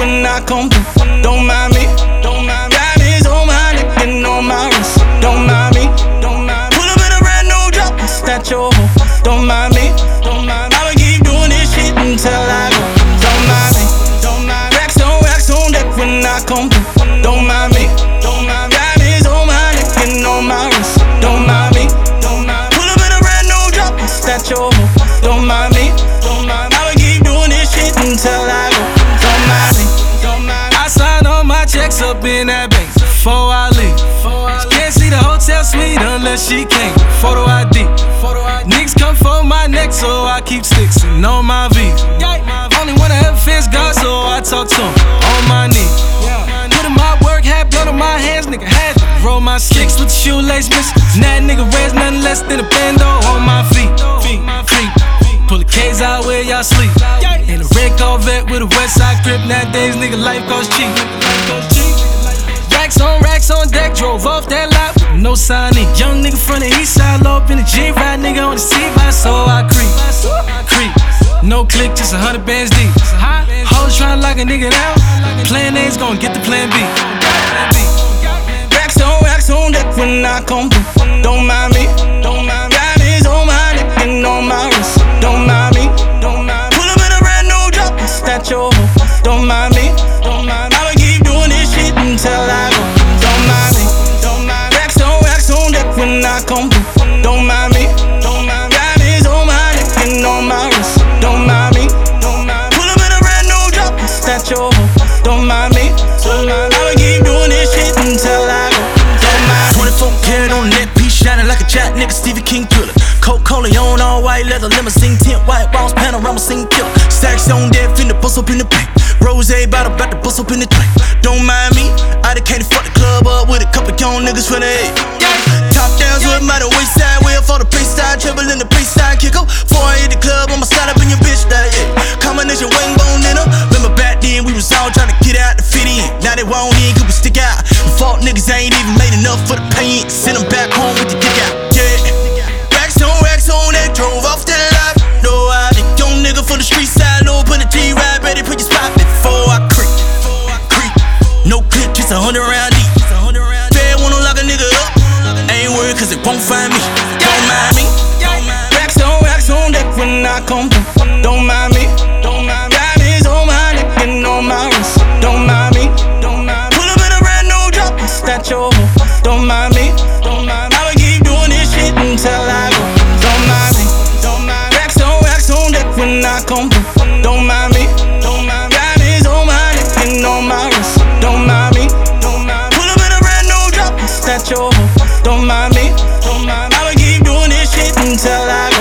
when I come through. Don't mind me. Diamonds on my neck and on my wrist. Don't mind me. Pull up in a brand new drop, snatch your hoe. Don't mind me. I'ma keep doing this shit until I go. Don't mind me. Wax on deck when I come through. Don't mind me. Diamonds on my neck and on my wrist. Don't mind me. Pull up in a brand new drop, snatch your hoe. Don't mind me. I'ma keep doing this shit until I go. Don't mind me. I sign all my checks up in that bank before I leave. Can't see the hotel suite unless she came. Photo ID. Niggas come for my neck, so I keep sticks and on my V. Only wanna ever fence God, so I talk to him on my knee. Put in my work, had blood on my hands, nigga had to roll my sticks with the shoelace missing. That nigga wears nothing less than a bando on my feet. Creep. Pull the K's out where y'all sleep. In a red Corvette with a west side grip. Nowadays, nigga, life goes cheap. Racks on deck, drove off that lot with no signing. Young nigga from the east side, low up in the G-Ride, nigga on the C-Ride, so I creep. No click, just 100 bands deep. Hoes tryna lock a nigga down. Plan A's gon' get the plan B. Wax on deck when I come through. Don't mind me. Diamonds on my neck and on my wrist. Don't mind me. Pull up in a brand new drop, snatch your hoe. Don't mind me. I'ma keep doing this shit until I go. Don't mind me. Wax on deck when I come through. Don't mind me. Diamonds on my neck and on my wrist. Don't mind me. Pull up in a brand new drop, snatch your hoe. Don't mind me. I'ma keep doing this shit until I go. Don't mind me. 24 karat on the neck piece, shining like a jack nigga, Stevie King thriller. Coca-Cola on all white leather, limousine tint, white walls, panorama scene killer. Stacks on dead, finna bust up in the bank. Rose bottle, bout to bust up in the drink. Don't mind me, I done came to fuck the club up with a couple young niggas for the head. Top downs with my waist side, wheel for the pace side, treble in the pace side, kick up. Before I hit the club, I'ma slide up in your bitch like, yeah. Combination wing bone in her. Remember back then, we was all trying to get out to fit in. Now they won't in, cause we stick out. The fault niggas ain't even made enough for the pain. Send them back home with the dick out, yeah. Racks on that, drove off that lot. No, I the young nigga from the street side, low up in the G-Ride, ready put your spot before I creep. No clip, just 100 round deep. Bad wanna lock a nigga up. Ain't worried cause it won't find me. Don't mind me. Wax on deck when I come through. Don't mind me. Diamonds on my neck and on my wrist. Don't mind me. Pull up in a brand new drop, snatch your hoe. Don't mind me. I'ma keep doing this shit until I go. Don't mind me. Wax on deck when I come through. Don't mind me. Diamonds on my neck and on my wrist. Don't mind me. Pull up in a brand new drop, snatch your hoe. Don't mind me. I'ma keep doing this shit until I go.